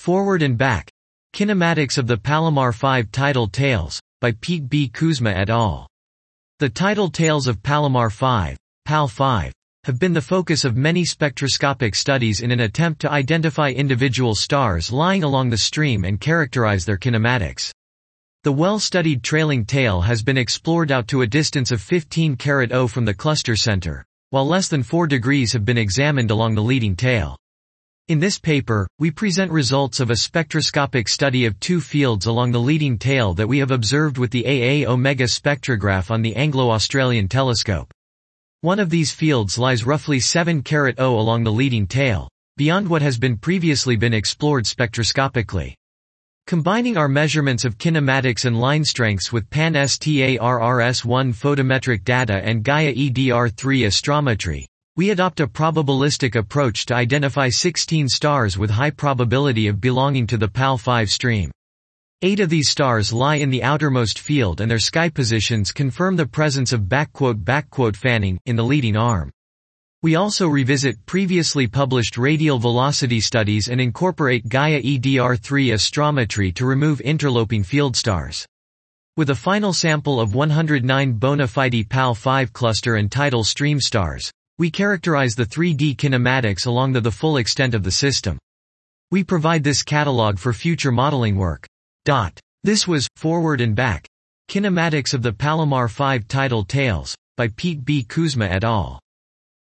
Forward and Back. Kinematics of the Palomar 5 Tidal Tails, by Pete B. Kuzma et al. The tidal tails of Palomar 5, PAL 5, have been the focus of many spectroscopic studies in an attempt to identify individual stars lying along the stream and characterize their kinematics. The well-studied trailing tail has been explored out to a distance of 15°O from the cluster center, while less than 4 degrees have been examined along the leading tail. In this paper, we present results of a spectroscopic study of two fields along the leading tail that we have observed with the AA Omega spectrograph on the Anglo-Australian telescope. One of these fields lies roughly 7°O along the leading tail, beyond what has previously been explored spectroscopically. Combining our measurements of kinematics and line strengths with Pan-STARRS-1 photometric data and Gaia EDR3 astrometry, we adopt a probabilistic approach to identify 16 stars with high probability of belonging to the PAL 5 stream. 8 of these stars lie in the outermost field and their sky positions confirm the presence of "fanning" in the leading arm. We also revisit previously published radial velocity studies and incorporate Gaia EDR3 astrometry to remove interloping field stars. With a final sample of 109 bona fide PAL 5 cluster and tidal stream stars, we characterize the 3D kinematics along the full extent of the system. We provide this catalog for future modeling work. This was Forward and Back. Kinematics of the Palomar 5 Tidal Tails, by Pete B. Kuzma et al.